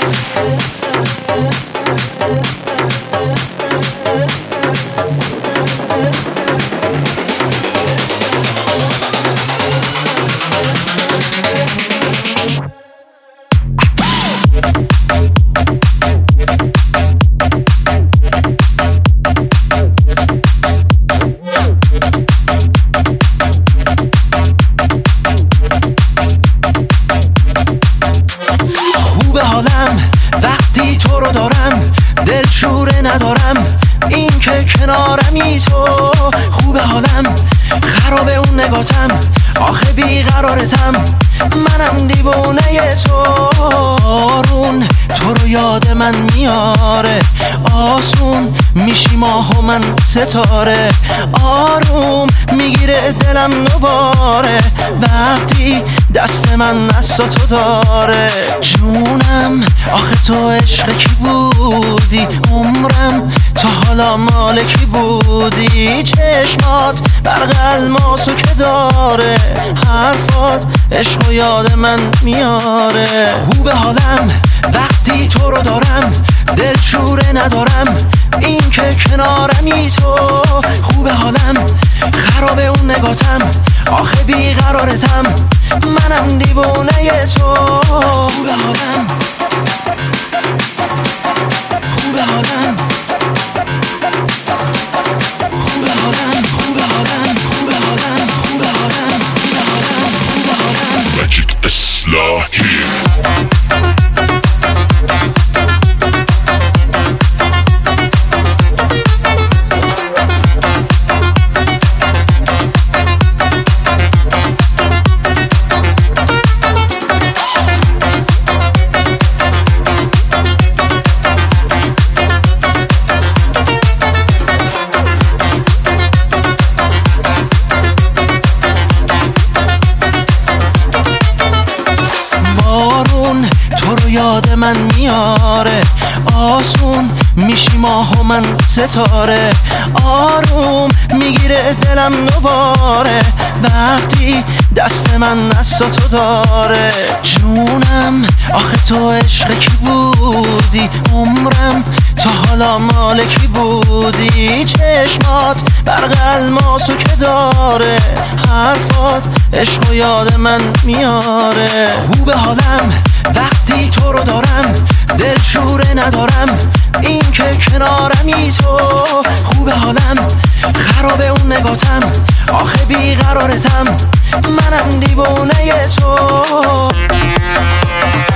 وقتی تو رو دارم دلشوره ندارم، این که کنارمی تو خوب حالم. خرابه اون نگاتم، آخه بیقرارتم، منم دیوونه تو. آرون تو رو یاد من میاره، آسون میشی ماه و من ستاره. آروم میگیره دلم دوباره وقتی دست من از تو داره. جونم آخه تو عشق کی بودی، عمرم تا حالا مال کی بودی. چشمات برق الماسو که داره، حرفات عشق و یاد من میاره. خوب حالم وقتی تو رو دارم دلشوره ندارم، این که کنارمی تو خوب حالم. خرابه اون نگاتم، آخه بیقرارتم، منم دیوونه تو. خوب حالم خوب حالم خوب حالم خوب حالم خوب حالم خوب حالم خوب حالم. ماجیک اصلاحی یاد من میاره، آسون میشی ماه و من ستاره. آروم میگیره دلم دوباره وقتی دست من از تو داره. جونم آخه تو عشق کی بودی، عمرم تا حالا مال کی بودی. چشمات برق الماسو که داره، حرفات عشق و یاد من میاره. خوب حالم وقتی تو رو دارم دلشوره ندارم، این که کنارمی تو خوب حالم. خرابه اون نگاتم، آخه بیقرارتم، منم دیوونه تو.